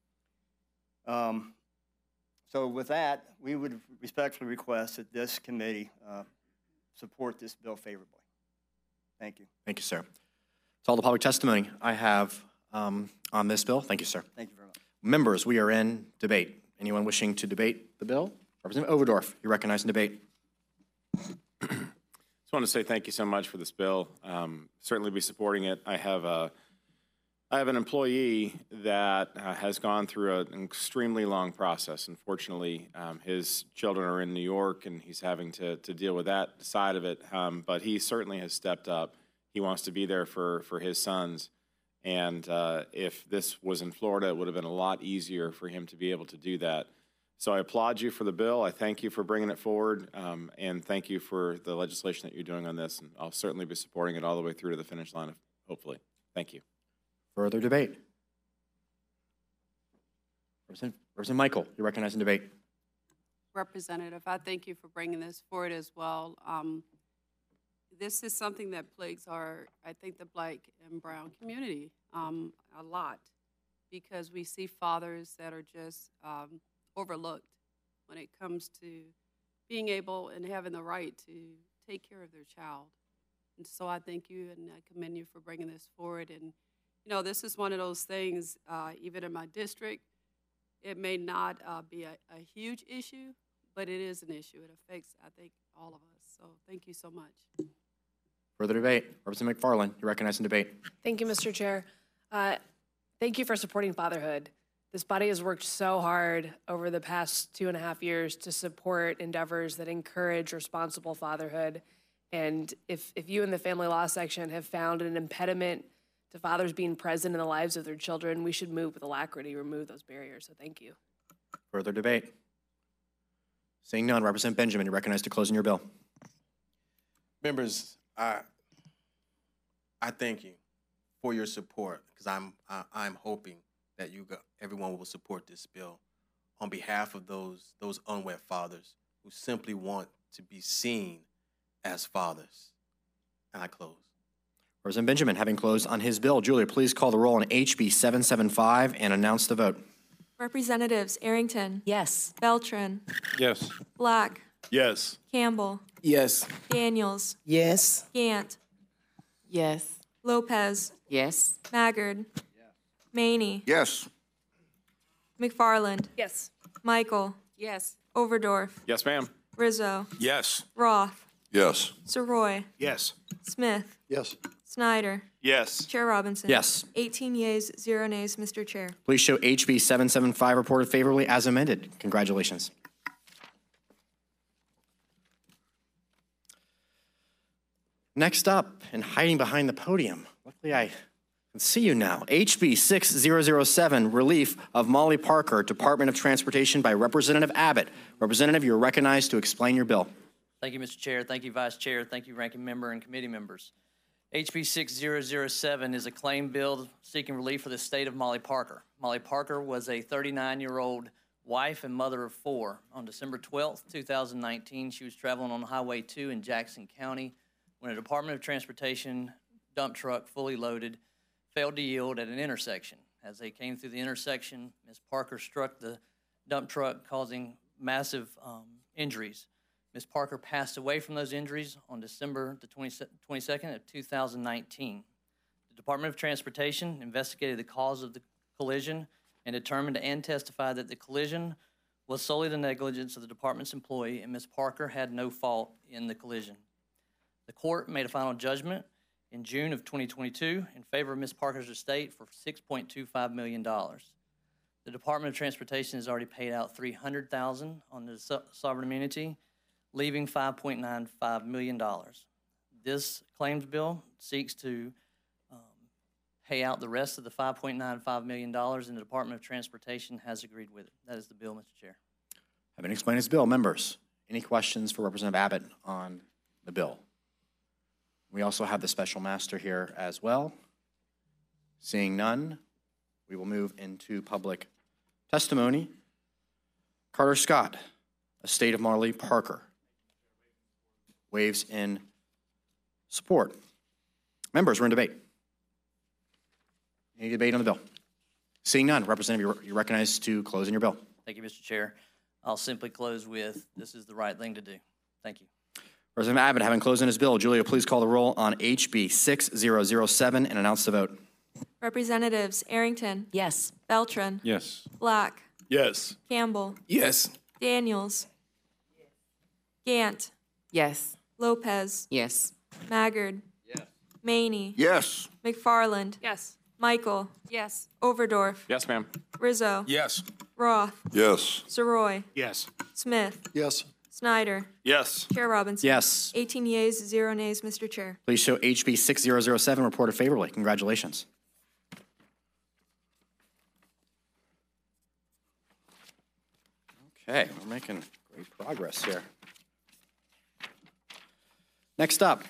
So with that, we would respectfully request that this committee support this bill favorably. Thank you. Thank you, sir. That's all the public testimony I have on this bill. Thank you, sir. Thank you very much. Members, we are in debate. Anyone wishing to debate the bill? Representative Overdorf, you're recognized in debate. Just want to say thank you so much for this bill. Certainly be supporting it. I have an employee that has gone through an extremely long process. Unfortunately, his children are in New York, and he's having to deal with that side of it. But he certainly has stepped up. He wants to be there for his sons. And if this was in Florida, it would have been a lot easier for him to be able to do that. So I applaud you for the bill. I thank you for bringing it forward, and thank you for the legislation that you're doing on this. And I'll certainly be supporting it all the way through to the finish line, hopefully. Thank you. Further debate? Representative Michael, you're recognized in debate. Representative, I thank you for bringing this forward as well. This is something that plagues I think the Black and brown community a lot, because we see fathers that are just overlooked when it comes to being able and having the right to take care of their child. And so I thank you and I commend you for bringing this forward. And you know, this is one of those things, even in my district, it may not be a huge issue, but it is an issue. It affects, I think, all of us. So thank you so much. Further debate? Representative McFarland, you're recognized in debate. Thank you, Mr. Chair. Thank you for supporting fatherhood. This body has worked so hard over the past 2.5 years to support endeavors that encourage responsible fatherhood. And if you in the Family Law Section have found an impediment to fathers being present in the lives of their children, we should move with alacrity, remove those barriers. So thank you. Further debate? Seeing none, Representative Benjamin, you're recognized to close in your bill. Members, I thank you for your support because I'm hoping that everyone will support this bill on behalf of those unwed fathers who simply want to be seen as fathers. And I close. Representative Benjamin, having closed on his bill, Julia, please call the roll on HB 775 and announce the vote. Representatives Arrington. Yes. Beltran. Yes. Black. Yes. Campbell. Yes. Daniels. Yes. Gant. Yes. Lopez. Yes. Maggard. Maney. Yes. McFarland. Yes. Michael. Yes. Overdorf. Yes, ma'am. Rizzo. Yes. Roth. Yes. Soroy. Yes. Smith. Yes. Snyder. Yes. Chair Robinson. Yes. 18 yeas, 0 nays, Mr. Chair. Please show HB 775 reported favorably as amended. Congratulations. Next up, and hiding behind the podium, luckily I can see you now, HB 6007, relief of Molly Parker, Department of Transportation by Representative Abbott. Representative, you're recognized to explain your bill. Thank you, Mr. Chair. Thank you, Vice Chair. Thank you, Ranking Member and committee members. HB 6007 is a claim bill seeking relief for the estate of Molly Parker. Molly Parker was a 39-year-old wife and mother of 4. On December 12th, 2019, she was traveling on Highway 2 in Jackson County when a Department of Transportation dump truck fully loaded failed to yield at an intersection. As they came through the intersection, Ms. Parker struck the dump truck, causing massive injuries. Ms. Parker passed away from those injuries on December the 22nd of 2019. The Department of Transportation investigated the cause of the collision and determined and testified that the collision was solely the negligence of the department's employee and Ms. Parker had no fault in the collision. The court made a final judgment in June of 2022 in favor of Ms. Parker's estate for $6.25 million. The Department of Transportation has already paid out $300,000 on the sovereign immunity, leaving $5.95 million. This claims bill seeks to pay out the rest of the $5.95 million, and the Department of Transportation has agreed with it. That is the bill, Mr. Chair. Having explained his bill, members, any questions for Representative Abbott on the bill? We also have the special master here as well. Seeing none, we will move into public testimony. Carter Scott, estate of Molly Parker, waves in support. Members, we're in debate. Any debate on the bill? Seeing none, Representative, you're recognized to close in your bill. Thank you, Mr. Chair. I'll simply close with, this is the right thing to do. Thank you. Representative Abbott, having closed in his bill, Julia, please call the roll on HB 6007 and announce the vote. Representatives Arrington. Yes. Beltran. Yes. Black. Yes. Campbell. Yes. Daniels. Gant. Yes. Lopez. Yes. Maggard. Yes. Maney. Yes. McFarland. Yes. Michael. Yes. Overdorf. Yes, ma'am. Rizzo. Yes. Roth. Yes. Soroy. Yes. Smith. Yes. Snyder. Yes. Chair Robinson. Yes. 18 yeas, 0 nays, Mr. Chair. Please show HB 6007 reported favorably. Congratulations. Okay, we're making great progress here. Next up,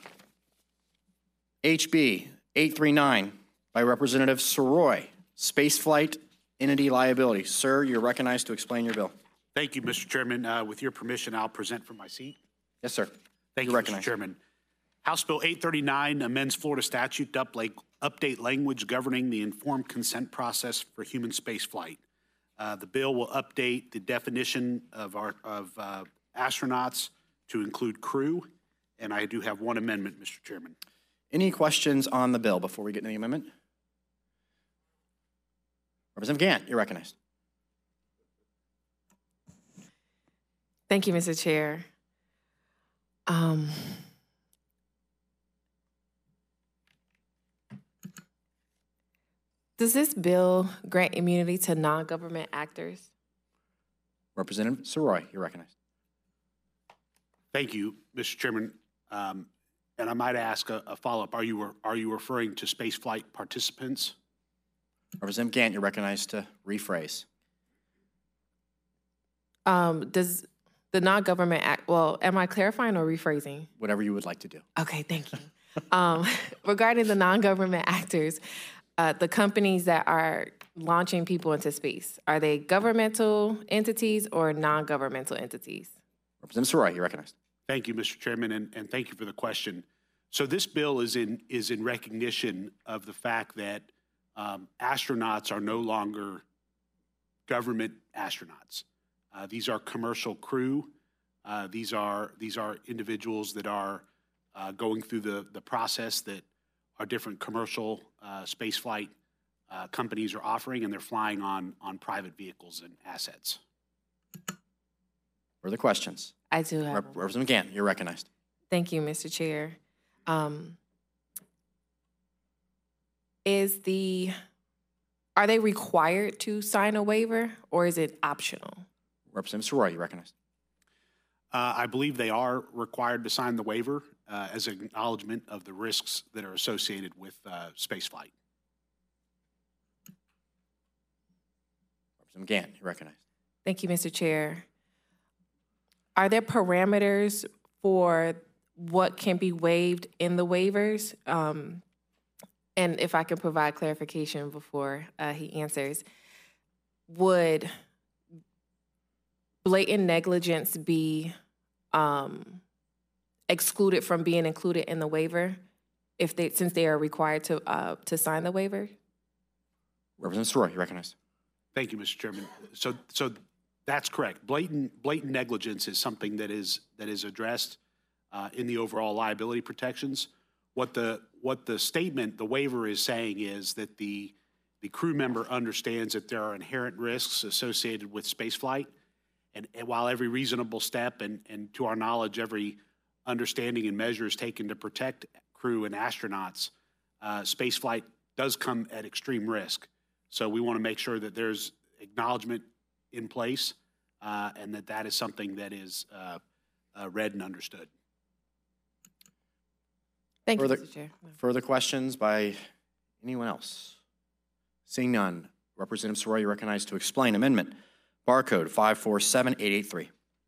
HB 839 by Representative Soroy, Spaceflight Entity Liability. Sir, you're recognized to explain your bill. Thank you, Mr. Chairman. With your permission, I'll present from my seat. Yes, sir. Thank you, Mr. Chairman. House Bill 839 amends Florida statute to update language governing the informed consent process for human spaceflight. The bill will update the definition of astronauts to include crew, and I do have one amendment, Mr. Chairman. Any questions on the bill before we get to the amendment? Representative Gant, you're recognized. Thank you, Mr. Chair. Does this bill grant immunity to non-government actors? Representative Soroy, you're recognized. Thank you, Mr. Chairman. And I might ask a follow-up. Are you referring to spaceflight participants? Representative Gant, you're recognized to rephrase. The non-government act, well, am I clarifying or rephrasing? Whatever you would like to do. Okay, thank you. Regarding the non-government actors, the companies that are launching people into space, are they governmental entities or non-governmental entities? Representative Saroy, you're recognized. Thank you, Mr. Chairman, and thank you for the question. So this bill is in recognition of the fact that astronauts are no longer government astronauts. These are commercial crew. These are individuals that are going through the process that our different commercial spaceflight companies are offering, and they're flying on private vehicles and assets. Further questions? I do have. Representative McGann, you're recognized. Thank you, Mr. Chair. Are they required to sign a waiver, or is it optional? Representative Saroy, you're recognized. I believe they are required to sign the waiver as an acknowledgement of the risks that are associated with spaceflight. Representative McGann, you're recognized. Thank you, Mr. Chair. Are there parameters for what can be waived in the waivers? And if I can provide clarification before he answers, would blatant negligence be excluded from being included in the waiver since they are required to sign the waiver? Representative Saroy, you're recognized. Thank you, Mr. Chairman. So that's correct. Blatant negligence is something that is addressed in the overall liability protections. What the statement, the waiver is saying is that the crew member understands that there are inherent risks associated with spaceflight, and while every reasonable step and to our knowledge, every understanding and measure is taken to protect crew and astronauts, spaceflight does come at extreme risk. So we want to make sure that there's acknowledgement in place and that is something that is read and understood. Thank you, Mr. Chair. Further questions by anyone else? Seeing none, Representative Saroy, you're recognized to explain amendment. Barcode 547883.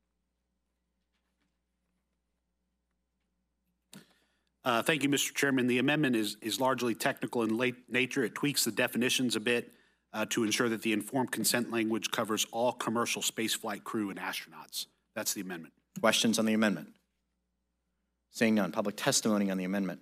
Thank you, Mr. Chairman. The amendment is largely technical in nature. It tweaks the definitions a bit to ensure that the informed consent language covers all commercial spaceflight crew and astronauts. That's the amendment. Questions on the amendment? Seeing none, public testimony on the amendment.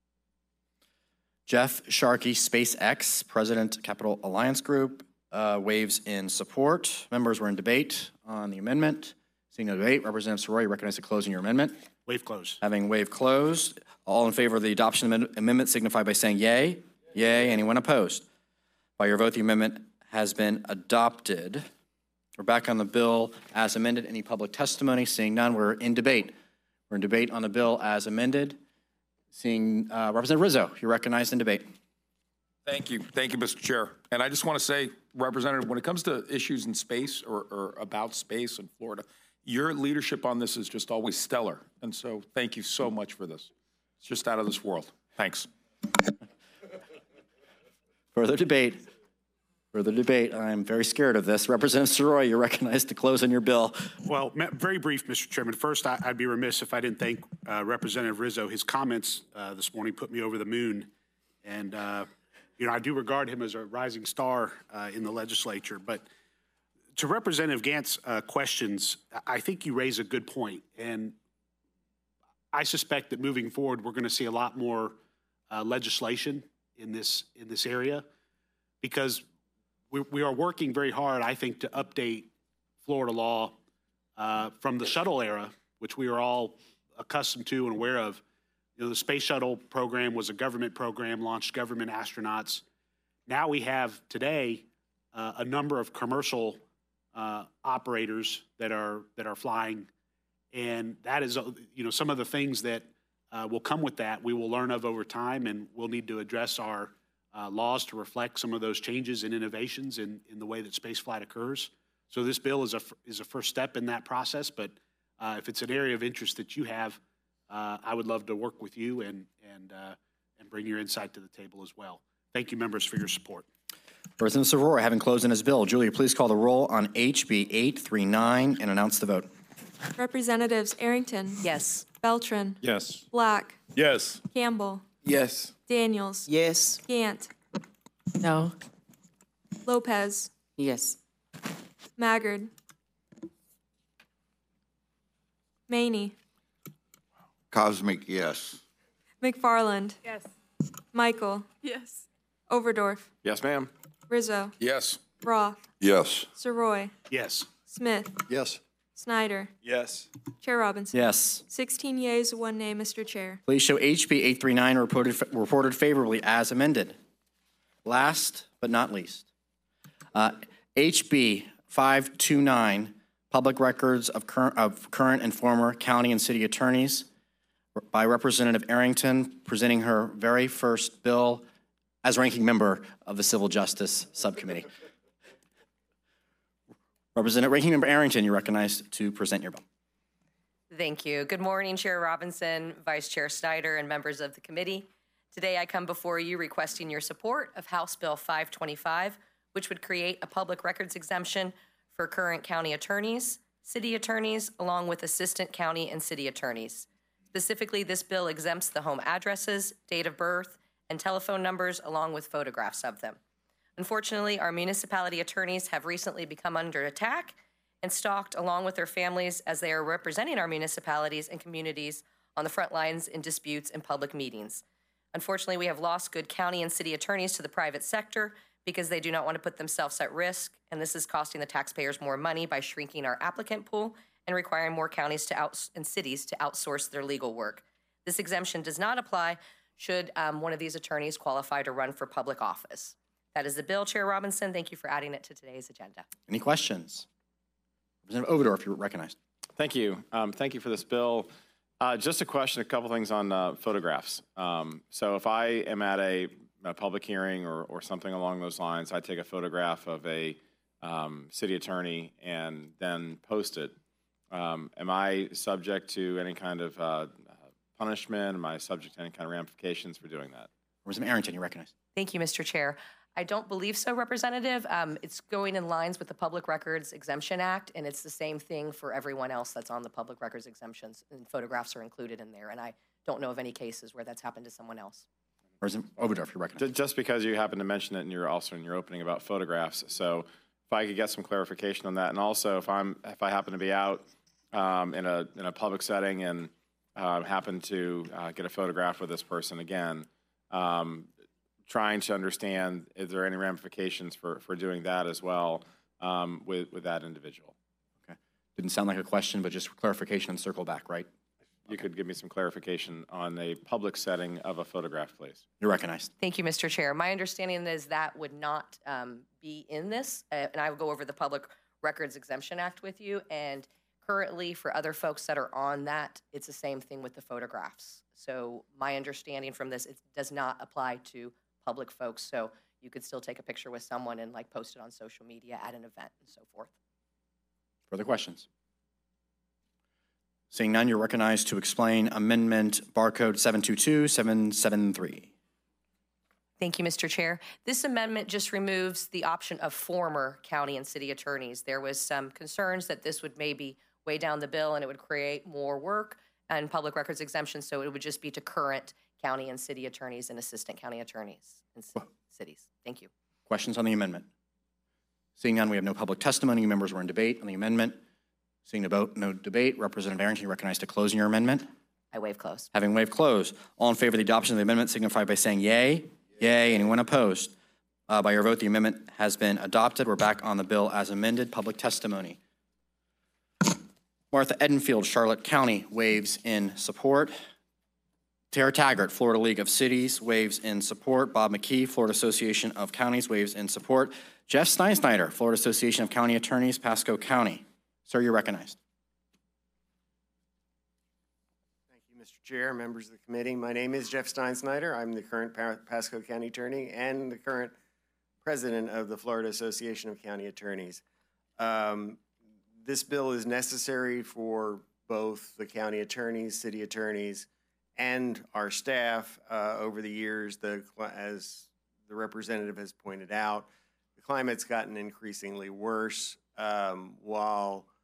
Jeff Sharkey, SpaceX, President, Capital Alliance Group, waves in support. Members were in debate on the amendment. Seeing no debate, Representative Saroy, you recognize the closing your amendment. Wave closed. Having wave closed, all in favor of the adoption of the amendment signify by saying yay. Yay. Anyone opposed? By your vote, the amendment has been adopted. We're back on the bill as amended. Any public testimony? Seeing none, we're in debate. We're in debate on the bill as amended. Seeing Representative Rizzo, you're recognized in debate. Thank you, Mr. Chair. And I just want to say, Representative, when it comes to issues in space or about space in Florida, your leadership on this is just always stellar. And so thank you so much for this. It's just out of this world. Thanks. Further debate. Further debate. I'm very scared of this. Representative Saroy, you're recognized to close on your bill. Well, very brief, Mr. Chairman. First, I'd be remiss if I didn't thank Representative Rizzo. His comments this morning put me over the moon. And, you know, I do regard him as a rising star in the legislature. But to Representative Gant's questions, I think you raise a good point. And I suspect that moving forward, we're going to see a lot more legislation in this area, because we are working very hard, I think, to update Florida law from the shuttle era, which we are all accustomed to and aware of. You know, the Space Shuttle program was a government program, launched government astronauts. Now we have today a number of commercial operators that are flying, and that is, you know, some of the things that will come with that we will learn of over time, and we'll need to address our laws to reflect some of those changes and innovations in the way that spaceflight occurs. So this bill is a first step in that process, but if it's an area of interest that you have, I would love to work with you and bring your insight to the table as well. Thank you, members, for your support. Representative Saroy, having closed in his bill, Julia, please call the roll on HB 839 and announce the vote. Representatives Arrington. Yes. Beltran. Yes. Black. Yes. Campbell. Yes. Daniels. Yes. Gant. No. Lopez. Yes. Maggard. Maney. Cosmic, yes. McFarland. Yes. Michael. Yes. Overdorf. Yes, ma'am. Rizzo. Yes. Roth. Yes. Soroy. Yes. Smith. Yes. Snyder. Yes. Chair Robinson. Yes. 16 yeas, 1 nay, Mr. Chair. Please show HB 839 reported favorably as amended. Last but not least, HB 529, public records of current and former county and city attorneys by Representative Arrington, presenting her very first bill as ranking member of the Civil Justice Subcommittee. Ranking Member Arrington, you're recognized to present your bill. Thank you. Good morning, Chair Robinson, Vice Chair Snyder, and members of the committee. Today I come before you requesting your support of House Bill 525, which would create a public records exemption for current county attorneys, city attorneys, along with assistant county and city attorneys. Specifically, this bill exempts the home addresses, date of birth, and telephone numbers, along with photographs of them. Unfortunately, our municipality attorneys have recently become under attack and stalked along with their families as they are representing our municipalities and communities on the front lines in disputes and public meetings. Unfortunately, we have lost good county and city attorneys to the private sector because they do not want to put themselves at risk, and this is costing the taxpayers more money by shrinking our applicant pool and requiring more counties and cities to outsource their legal work. This exemption does not apply should one of these attorneys qualify to run for public office. That is the bill, Chair Robinson. Thank you for adding it to today's agenda. Any questions? Representative Overdorf, you're recognized. Thank you. Thank you for this bill. Just a question, a couple things on photographs. So if I am at a public hearing or something along those lines, I take a photograph of a city attorney and then post it. Am I subject to any kind of punishment? Am I subject to any kind of ramifications for doing that? Representative Arrington, you're recognized. Thank you, Mr. Chair. I don't believe so, Representative. It's going in lines with the Public Records Exemption Act, and it's the same thing for everyone else that's on the public records exemptions, and photographs are included in there. And I don't know of any cases where that's happened to someone else. Representative Overdorf, you're recognized. Just because you happen to mention it and you're also in your opening about photographs. So if I could get some clarification on that. And also if I happen to be out in a public setting and happen to get a photograph with this person again, trying to understand, is there any ramifications for doing that as well with that individual? Okay. Didn't sound like a question, but just clarification and circle back, right? You could give me some clarification on a public setting of a photograph, please. You're recognized. Thank you, Mr. Chair. My understanding is that would not be in this, and I will go over the Public Records Exemption Act with you. And currently, for other folks that are on that, it's the same thing with the photographs. So my understanding from this, it does not apply to public folks. So you could still take a picture with someone and like post it on social media at an event and so forth. Further questions? Seeing none, you're recognized to explain Amendment Barcode 722-773. Thank you, Mr. Chair. This amendment just removes the option of former county and city attorneys. There was some concerns that this would maybe weigh down the bill and it would create more work and public records exemptions, so it would just be to current county and city attorneys and assistant county attorneys in cities. Thank you. Questions on the amendment? Seeing none, we have no public testimony. Members were in debate on the amendment. Seeing no debate, Representative Arrington, you recognized to close your amendment. I waive close. Having waived close, all in favor of the adoption of the amendment signify by saying yay. Yay. Anyone opposed? By your vote, the amendment has been adopted. We're back on the bill as amended. Public testimony. Martha Edenfield, Charlotte County, waives in support. Tara Taggart, Florida League of Cities, waives in support. Bob McKee, Florida Association of Counties, waives in support. Jeff Steinsnyder, Florida Association of County Attorneys, Pasco County. Sir, you're recognized. Thank you, Mr. Chair, members of the committee. My name is Jeff Steinsnyder. I'm the current Pasco County Attorney and the current president of the Florida Association of County Attorneys. This bill is necessary for both the county attorneys, city attorneys, and our staff. Over the years, as the representative has pointed out, the climate's gotten increasingly worse. While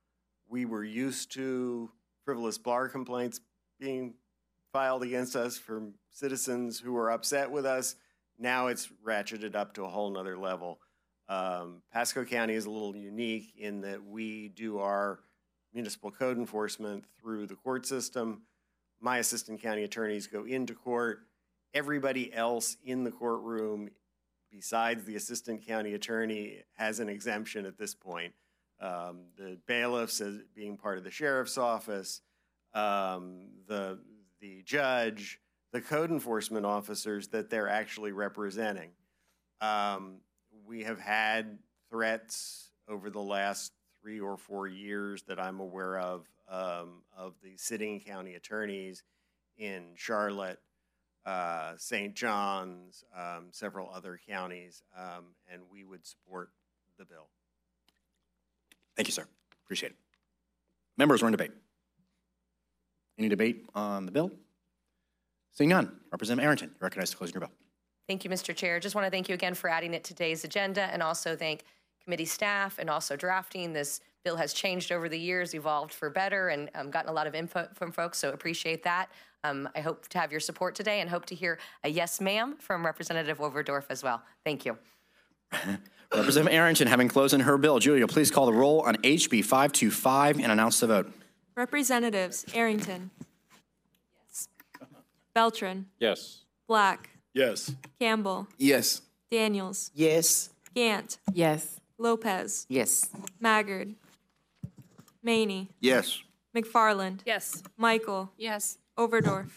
we were used to frivolous bar complaints being filed against us from citizens who were upset with us. Now it's ratcheted up to a whole nother level. Pasco County is a little unique in that we do our municipal code enforcement through the court system. My assistant county attorneys go into court. Everybody else in the courtroom, besides the assistant county attorney, has an exemption at this point. The bailiffs as being part of the sheriff's office, the judge, the code enforcement officers that they're actually representing. We have had threats over the last 3 or 4 years that I'm aware of the sitting county attorneys in Charlotte, St. John's, several other counties, and we would support the bill. Thank you, sir. Appreciate it. Members, we're in debate. Any debate on the bill? Seeing none, Representative Arrington, you're recognized to close your bill. Thank you, Mr. Chair. Just want to thank you again for adding it to today's agenda, and also thank committee staff and also drafting. This bill has changed over the years, evolved for better, and gotten a lot of input from folks, so appreciate that. I hope to have your support today and hope to hear a yes, ma'am from Representative Overdorf as well. Thank you. Representative Arrington, having closed in her bill, Julia, please call the roll on HB 525 and announce the vote. Representatives Arrington. Yes. Beltran. Yes. Black. Yes. Campbell. Yes. Daniels. Yes. Gant. Yes. Lopez. Yes. Maggard. Maney. Yes. McFarland. Yes. Michael. Yes. Overdorf.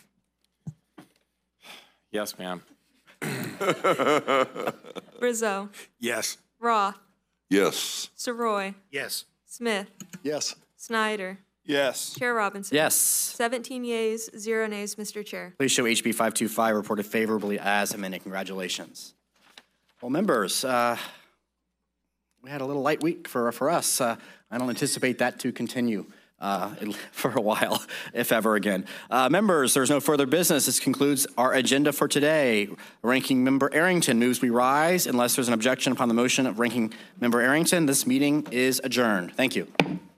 Yes, ma'am. Rizzo. Yes. Roth. Yes. Soroy. Yes. Smith. Yes. Snyder. Yes. Chair Robinson. Yes. 17 yeas, 0 nays, Mr. Chair. Please show HB 525 reported favorably as amended. Congratulations. Well, members, we had a little light week for us. I don't anticipate that to continue for a while, if ever again. Members, there's no further business. This concludes our agenda for today. Ranking Member Arrington moves we rise. Unless there's an objection upon the motion of Ranking Member Arrington, this meeting is adjourned. Thank you.